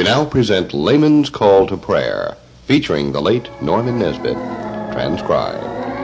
now present Layman's Call to Prayer, featuring the late Norman Nesbitt, transcribed.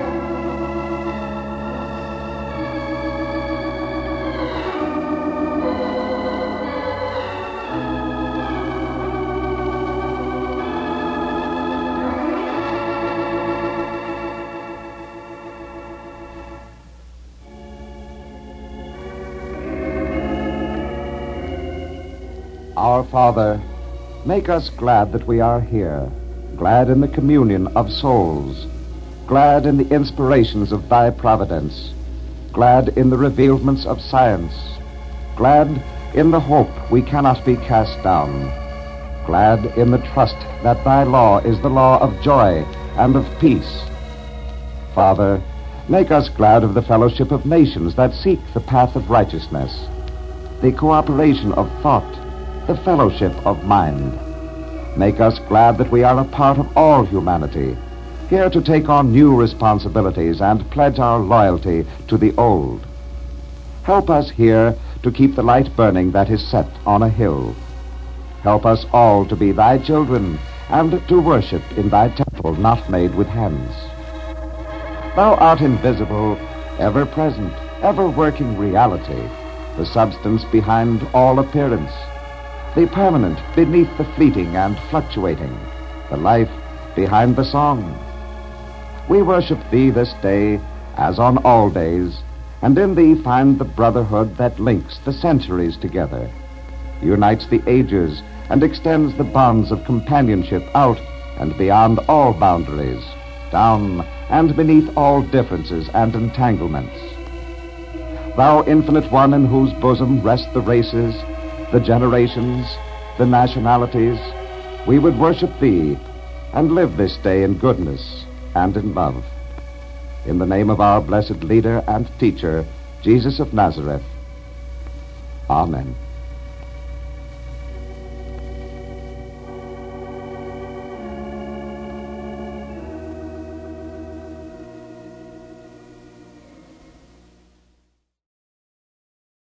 Our Father, make us glad that we are here, glad in the communion of souls, glad in the inspirations of Thy providence, glad in the revealments of science, glad in the hope we cannot be cast down, glad in the trust that Thy law is the law of joy and of peace. Father, make us glad of the fellowship of nations that seek the path of righteousness, the cooperation of thought, the fellowship of mind. Make us glad that we are a part of all humanity, here to take on new responsibilities and pledge our loyalty to the old. Help us here to keep the light burning that is set on a hill. Help us all to be Thy children and to worship in Thy temple not made with hands. Thou art invisible, ever present, ever working reality, the substance behind all appearance, the permanent beneath the fleeting and fluctuating, the life behind the song. We worship Thee this day, as on all days, and in Thee find the brotherhood that links the centuries together, unites the ages, and extends the bonds of companionship out and beyond all boundaries, down and beneath all differences and entanglements. Thou infinite one in whose bosom rest the races, the generations, the nationalities, we would worship Thee and live this day in goodness and in love. In the name of our blessed leader and teacher, Jesus of Nazareth. Amen.